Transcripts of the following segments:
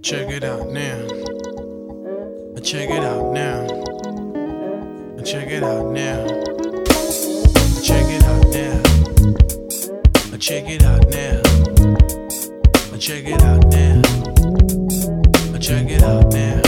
Check it out now. Check it out now. Check it out now. Check it out now. Check it out now. Check it out now. Check it out now.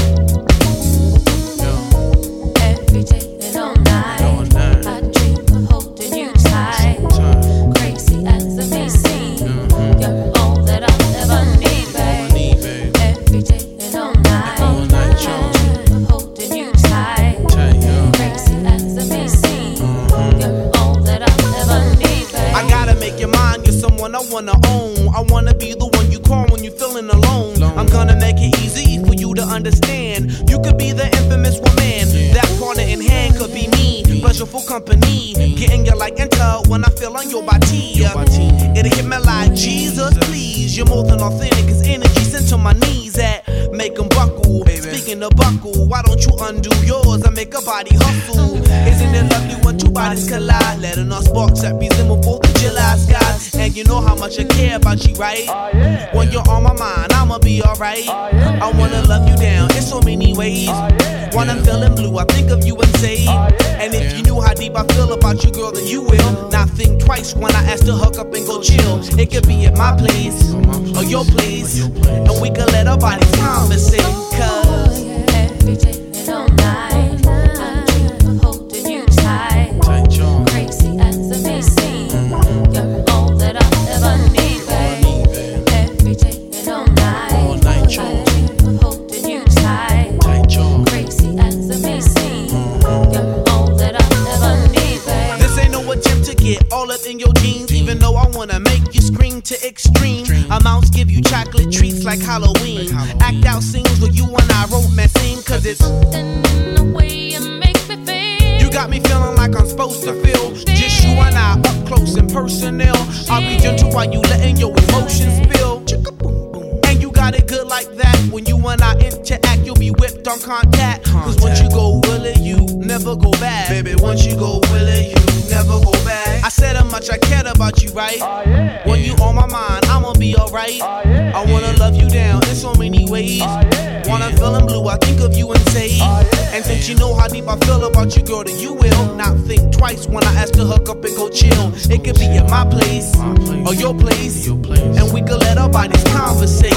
Yo. Every day and all night, I dream of holding you tight. Crazy as it may seem, you're all that I'll ever need, babe. Every day and all night, I dream of holding you tight. Crazy as it may seem, you're all that I'll ever need, babe. I gotta make your mind, you're someone I wanna own. I wanna be the one you call when you're feeling alone. I'm gonna make it easy for you to understand. You could be the infamous woman. That partner in hand could be me. Pleasureful company. Getting you like enter when I feel on your body. It'll hit me like Jesus, please. You're more than authentic, cause energy sent to my knees that make them buckle. Speaking of buckle, why don't you undo yours and make a body hustle? Isn't it lovely when two bodies collide? Letting us sparks that resemble 4th of July skies. And you know how much I care about you, right? When you're on my mind, I'ma be alright. I wanna love you down in so many ways. When I'm feeling blue, I think of you and say, and if you knew how deep I feel about you, girl, then you will not think twice when I ask to hook up and go chill. It could be at my place or your place, and we could let our bodies conversate. Cause every day and all night, I dream of holding you tight. Crazy as it may seem, you're all that I'll ever need, babe. Every day and all night, I dream of holding you tight. Crazy as it may seem, you're all that I'll ever need, babe. this ain't no attempt to get all up in your jeans, even though I wanna make you scream to extreme amounts. Give you chocolate treats like Halloween. Act out scenes where you and I romancing, cause it's in the way you make me feel. you got me feeling like I'm supposed to feel. Just you and I up close and personal. I'll be gentle while you letting your emotions spill. And you got it good like that. When you and I interact, you'll be whipped on contact. Cause once you go willy, you never go back. Baby, once you go willy, you never go back. I said how much I cared about you, right? When you on my mind, I'ma be alright. I wanna love you down in so many ways. When I'm feeling blue, I think of you and say, and since you know how deep I feel about you, girl, then you will not think twice when I ask to hook up and go chill. It could be at my place or your place, and we could let our bodies conversate.